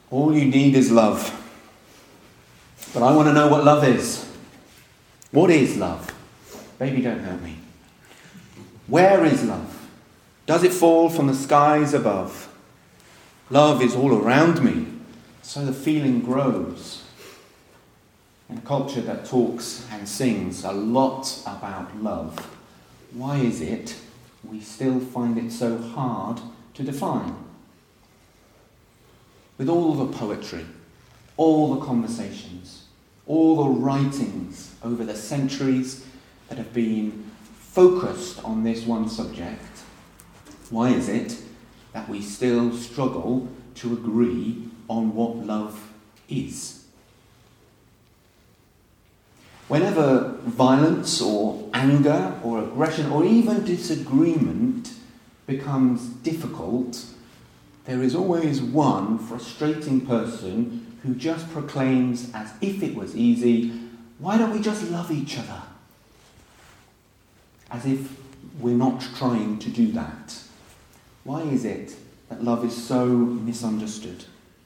All you need is love. But I want to know what love is. What is love? Baby, don't hurt me. Where is love? Does it fall from the skies above? Love is all around me, so the feeling grows. In a culture that talks and sings a lot about love, why is it we still find it so hard to define? With all the poetry, all the conversations, all the writings over the centuries that have been focused on this one subject, why is it that we still struggle to agree on what love is? Whenever violence or anger or aggression or even disagreement becomes difficult, there is always one frustrating person who just proclaims as if it was easy, why don't we just love each other? As if we're not trying to do that. Why is it that love is so misunderstood?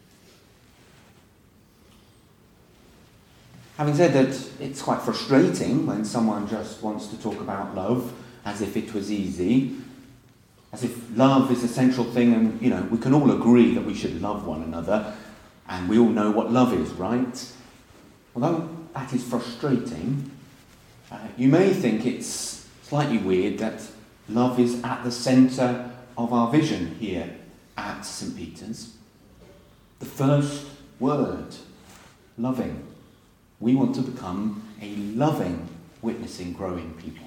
Having said that, it's quite frustrating when someone just wants to talk about love as if it was easy, as if love is a central thing and, we can all agree that we should love one another and we all know what love is, right? Although that is frustrating, you may think it's slightly weird that love is at the centre of our vision here at St. Peter's. The first word, loving. We want to become a loving, witnessing, growing people.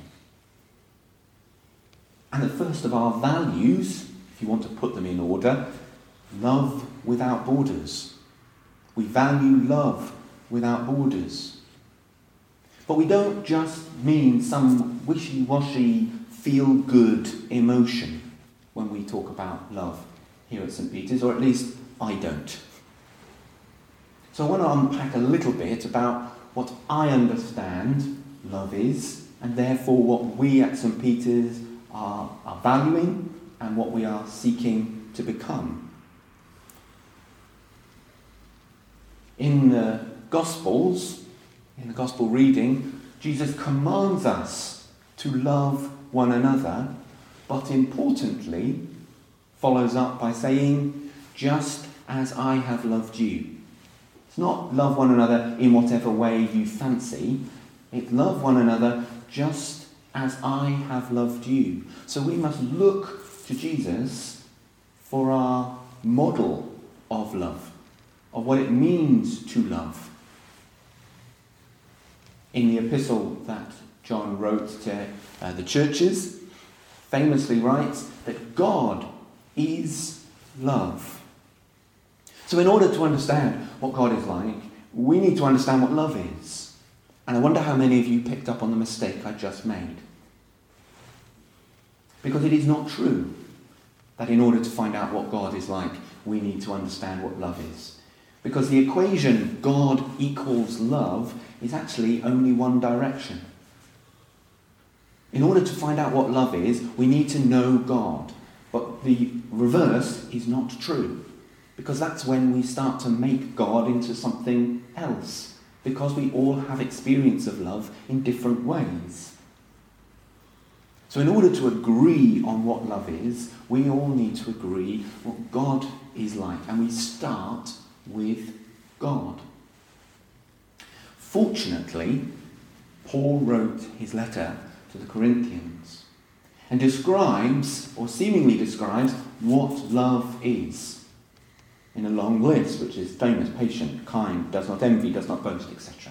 And the first of our values, if you want to put them in order, love without borders. We value love without borders. But we don't just mean some wishy-washy, feel-good emotion when we talk about love here at St. Peter's, or at least I don't. So I want to unpack a little bit about what I understand love is, and therefore what we at St. Peter's are valuing and what we are seeking to become. In the Gospels, in the Gospel reading, Jesus commands us to love one another, but importantly, follows up by saying, just as I have loved you. It's not love one another in whatever way you fancy. It's love one another just as I have loved you. So we must look to Jesus for our model of love, of what it means to love. In the epistle that John wrote to the churches, famously writes that God is love. So in order to understand what God is like, we need to understand what love is. And I wonder how many of you picked up on the mistake I just made. Because it is not true that in order to find out what God is like, we need to understand what love is. Because the equation God equals love is actually only one direction. In order to find out what love is, we need to know God. But the reverse is not true. Because that's when we start to make God into something else. Because we all have experience of love in different ways. So in order to agree on what love is, we all need to agree what God is like. And we start with God. Fortunately, Paul wrote his letter to the Corinthians and describes, or seemingly describes, what love is in a long list, which is famous, patient, kind, does not envy, does not boast, etc.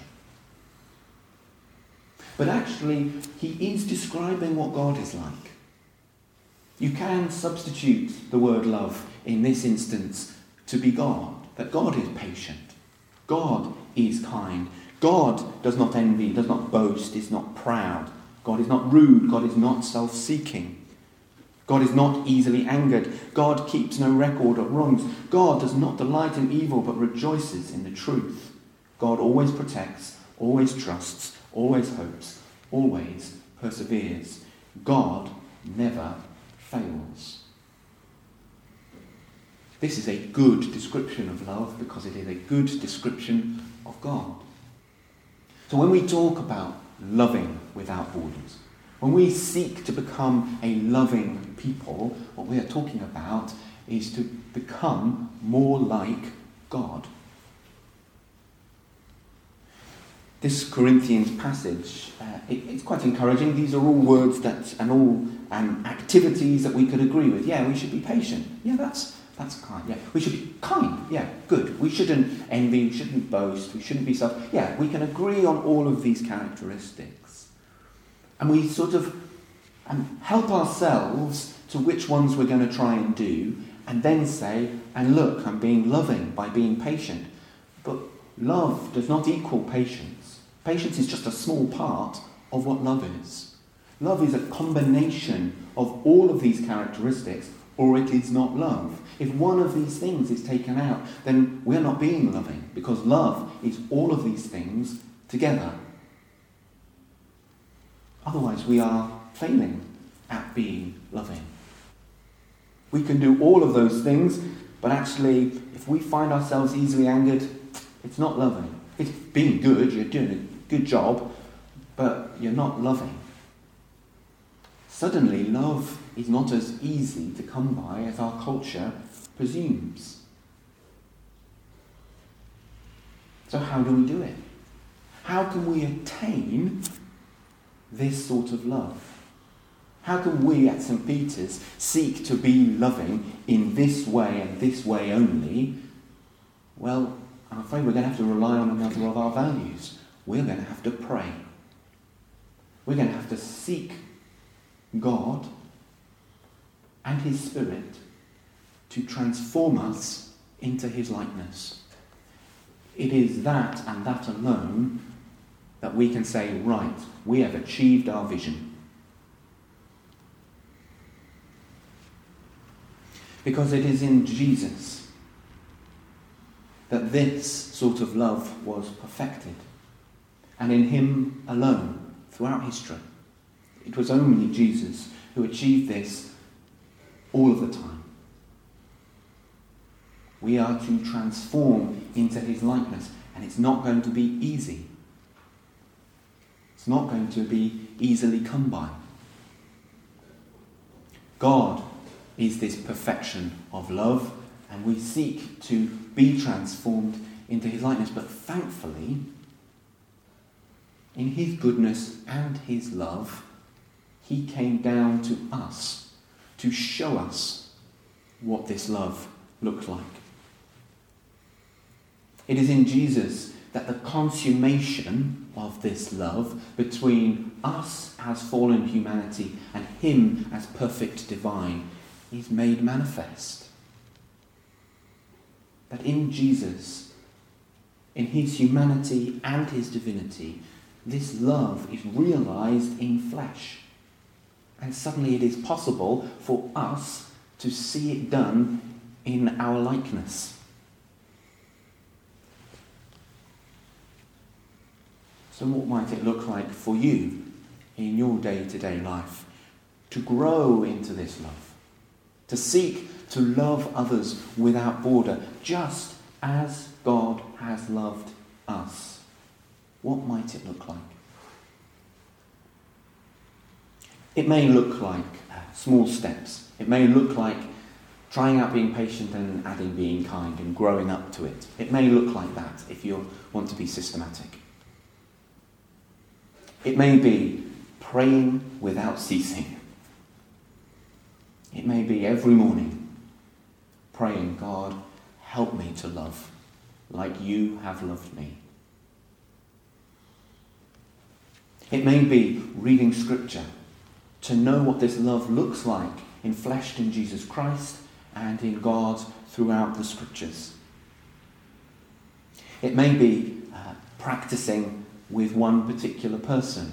But actually, he is describing what God is like. You can substitute the word love in this instance to be God, that God is patient, God is kind, God does not envy, does not boast, is not proud, God is not rude, God is not self-seeking, God is not easily angered, God keeps no record of wrongs, God does not delight in evil but rejoices in the truth, God always protects, always trusts, always hopes, always perseveres. God never fails. This is a good description of love because it is a good description of God. So when we talk about loving without borders, when we seek to become a loving people, what we are talking about is to become more like God. This Corinthians passage, it's quite encouraging. These are all words and all activities that we could agree with. Yeah, we should be patient. Yeah, that's kind. Yeah, we should be kind. Yeah, good. We shouldn't envy. We shouldn't boast. We shouldn't be self. Yeah, we can agree on all of these characteristics, and we sort of help ourselves to which ones we're going to try and do, and then say, "And look, I'm being loving by being patient." But love does not equal patience. Patience is just a small part of what love is. Love is a combination of all of these characteristics, or it is not love. If one of these things is taken out, then we're not being loving, because love is all of these things together. Otherwise, we are failing at being loving. We can do all of those things, but actually, if we find ourselves easily angered, it's not loving. It's being good, you're doing a good job, but you're not loving. Suddenly, love is not as easy to come by as our culture presumes. So how do we do it? How can we attain this sort of love? How can we at St. Peter's seek to be loving in this way and this way only? Well, I'm afraid we're going to have to rely on another of our values. We're going to have to pray. We're going to have to seek God and His Spirit to transform us into His likeness. It is that and that alone that we can say, right, we have achieved our vision. Because it is in Jesus that this sort of love was perfected, and in Him alone throughout history. It was only Jesus who achieved this all of the time. We are to transform into His likeness, and it's not going to be easy. It's not going to be easily come by. God is this perfection of love, and we seek to be transformed into His likeness. But thankfully, in His goodness and His love, He came down to us to show us what this love looks like. It is in Jesus that the consummation of this love between us as fallen humanity and Him as perfect divine is made manifest. That in Jesus, in His humanity and His divinity, this love is realized in flesh. And suddenly it is possible for us to see it done in our likeness. So what might it look like for you in your day-to-day life to grow into this love? To seek to love others without border, just as God has loved us. What might it look like? It may look like small steps. It may look like trying out being patient and adding being kind and growing up to it. It may look like that if you want to be systematic. It may be praying without ceasing. It may be every morning praying, God, help me to love like you have loved me. It may be reading Scripture to know what this love looks like enfleshed in Jesus Christ and in God throughout the Scriptures. It may be practicing with one particular person.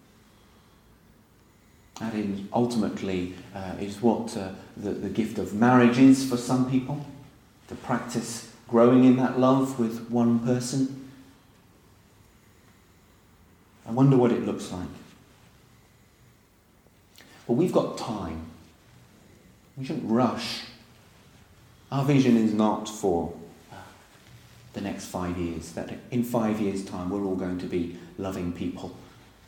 That is ultimately is what the gift of marriage is for some people, to practice growing in that love with one person. I wonder what it looks like. But we've got time. We shouldn't rush Our vision is not for the next 5 years, that in 5 years' time we're all going to be loving people.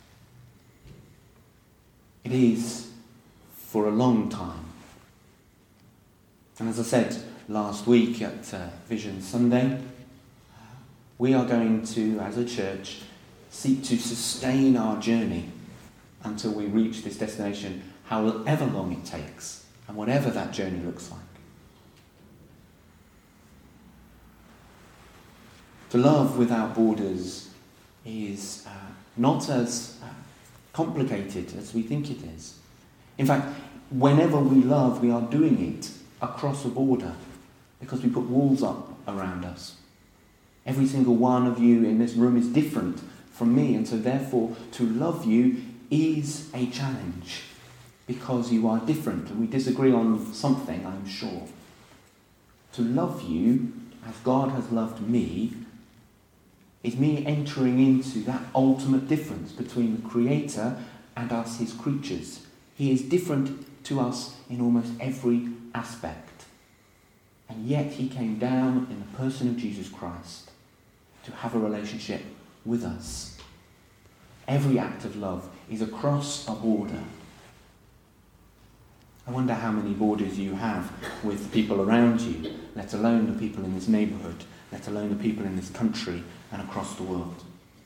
It is for a long time. And as I said last week at Vision Sunday, we are going to, as a church, seek to sustain our journey until we reach this destination, however long it takes, and whatever that journey looks like. To love without borders is not as complicated as we think it is. In fact, whenever we love, we are doing it across a border because we put walls up around us. Every single one of you in this room is different from me, and so therefore to love you is a challenge because you are different and we disagree on something, I'm sure. To love you as God has loved me is me entering into that ultimate difference between the Creator and us, his creatures. He is different to us in almost every aspect. And yet he came down in the person of Jesus Christ to have a relationship with us. Every act of love is across a border. I wonder how many borders you have with the people around you, let alone the people in this neighbourhood, let alone the people in this country and across the world.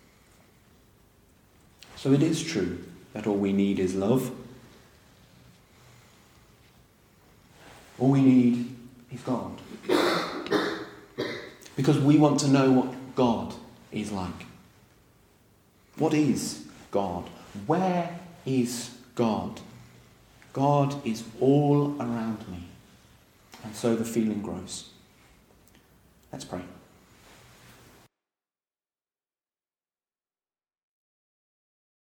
So it is true that all we need is love. All we need is God. Because we want to know what God is like. What is God? Where is God? God is all around me. And so the feeling grows. Let's pray.